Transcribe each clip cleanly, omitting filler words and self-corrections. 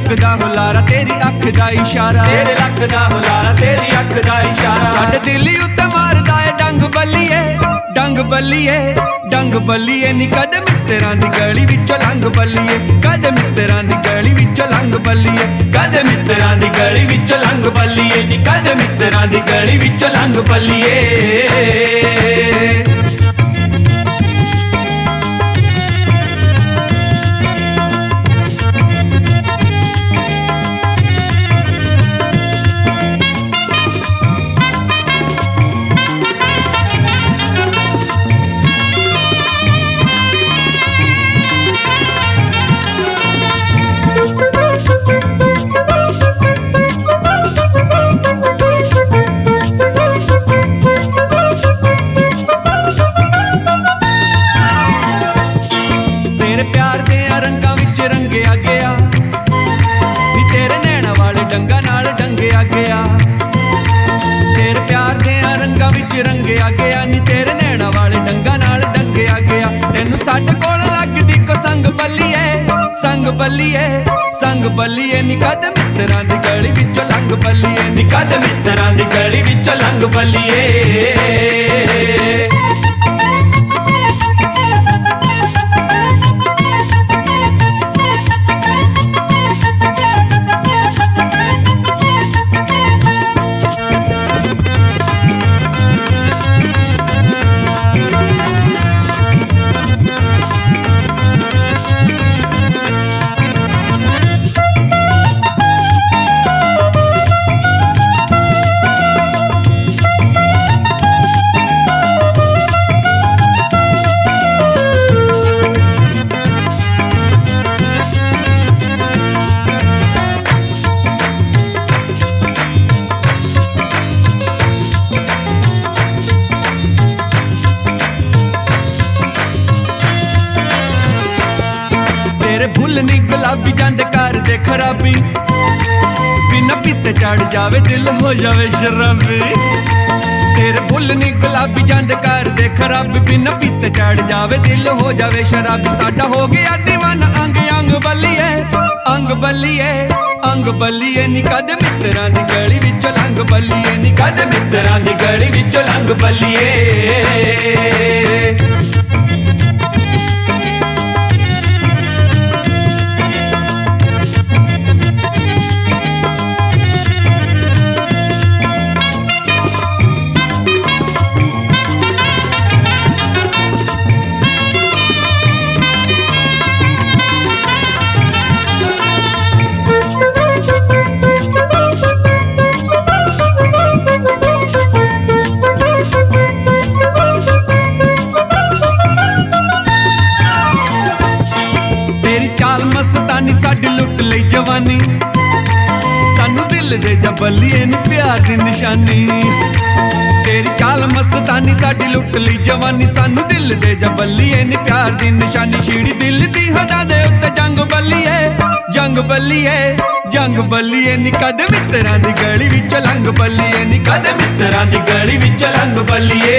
लख दा हुलारा तेरी अख दा इशारा, तेरे लख दा हुलारा तेरी अख दा इशारा। साडे दिल उत्ते मारदा है डंग बल्लीए, डंग बल्लीए, डंग बल्लीए नी कद मित्तरां दी गली विचों लंघ बल्लीए, कद मित्तरां दी गली विचों लंघ बल्लीए, कद मित्तरां दी गली विचों लंघ बल्लीए नी, कद मित्तरां दी गली विचों लंघ बल्लीए। रंगिया गया नी तेरे नैना वाले डंगा नाल डंगिया गया, तेनू साडे कोल लगदी को संग बल्लीए, संग बल्लीए, संग बल्लीए नी कद मित्तरां दी गली विचों लंघ बल्लीए, नी कद मित्तरां दी गली विचों लंघ बल्लीए। फुल नी गुलाबी जांदे कर दे खराबी, बिना पीते चढ़ जावे दिल हो जावे शराबी। तेरे फुल नी गुलाबी जांदे कर दे खराबी, बिना पीते चढ़ जावे दिल हो जावे शराबी। साडा हो गया दीवाना अंग अंग बल्लीए, अंग बल्लीए, अंग बल्लीए नी कद मित्तरां दी गली विचों लंघ बल्लीए, नी कद मित्तरां दी गली विचों लंघ बल्लीए। मस्तानी साडी लुट लई जवानी, सानू दिल दे जा बल्लीए नी प्यार दी निशानी। तेरी चाल मस्तानी साडी लुट लई जवानी, सानू दिल दे जा बल्लीए नी प्यार दी निशानी। छीड़ी दिल दी हदा दे उत्ते जंग बल्लीए, जंग बल्लीए, जंग बल्लीए नी कद मित्तरां दी गली विचों लंघ बल्लीए, नी कद मित्तरां दी गली विचों लंघ बल्लीए।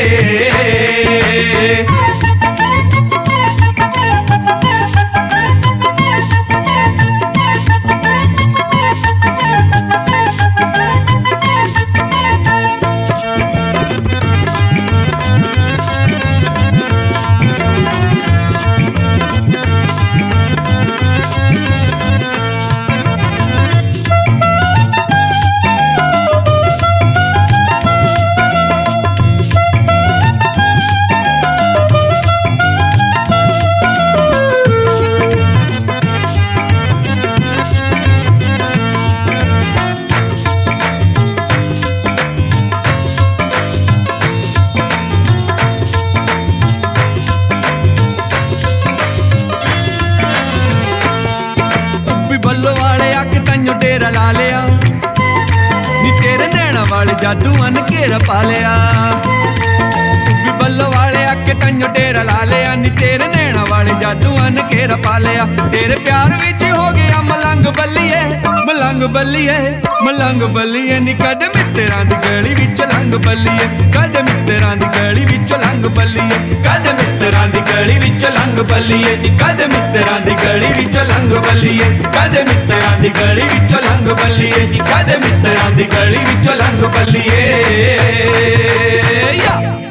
डेरा ला लिया नी तेरे नैना वाले जादू अन घेरा पा लिया, बल्लो वाले आके तन्यो डेरा ला लिया नी तेरे नैना वाले जादू अन घेरा पा लिया। तेरे प्यार विच हो गया मलंग बल्लीए, मलंग बल्लीए, मलंग बल्लीए नी कद मित्तरां दी गली विच लंघ बल्लीए, कद मित्तरां दी गली विच लंघ बल्लीए, कद मित्तरां दी गली विच लंघ ਲੰਘ ਬੱਲੀਏ ਨੀ ਕਦੇ ਮਿੱਤਰਾਂ ਦੀ ਗਲੀ ਵਿੱਚੋਂ ਲੰਘ ਬੱਲੀਏ ਕਦੇ ਮਿੱਤਰਾਂ ਦੀ ਗਲੀ ਵਿੱਚੋਂ ਲੰਘ ਬੱਲੀਏ ਨੀ ਕਦੇ ਮਿੱਤਰਾਂ ਦੀ ਗਲੀ ਵਿੱਚੋਂ ਲੰਘ ਬੱਲੀਏ ਯਾ